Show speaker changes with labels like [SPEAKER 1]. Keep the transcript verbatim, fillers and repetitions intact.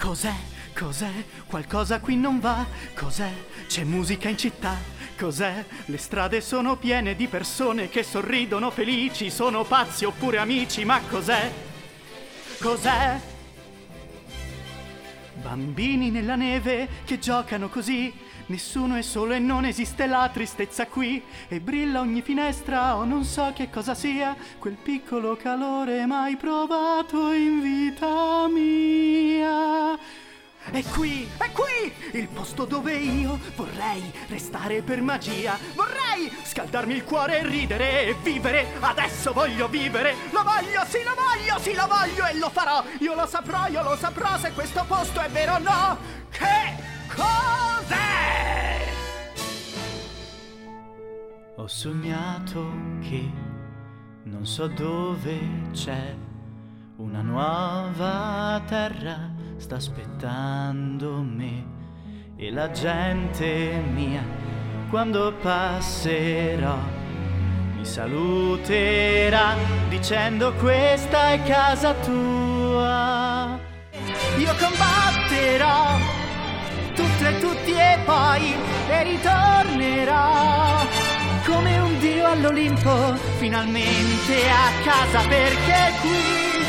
[SPEAKER 1] Cos'è? Cos'è? Qualcosa qui non va. Cos'è? C'è musica in città. Cos'è? Le strade sono piene di persone che sorridono felici. Sono pazzi oppure amici, ma cos'è? Cos'è? Bambini nella neve che giocano così. Nessuno è solo e non esiste la tristezza qui. E brilla ogni finestra o non so che cosa sia. Quel piccolo calore mai provato in vita mia. È qui, è qui, il posto dove io vorrei restare per magia. Vorrei scaldarmi il cuore e ridere e vivere. Adesso voglio vivere, lo voglio, sì lo voglio, sì lo voglio e lo farò. Io lo saprò, io lo saprò se questo posto è vero o no. Che cos'è? Ho sognato che non so dove c'è una nuova terra. Sta aspettando me e la gente mia quando passerò mi saluterà dicendo questa è casa tua. Io combatterò tutto e tutti e poi e ritornerò come un dio all'Olimpo finalmente a casa perché qui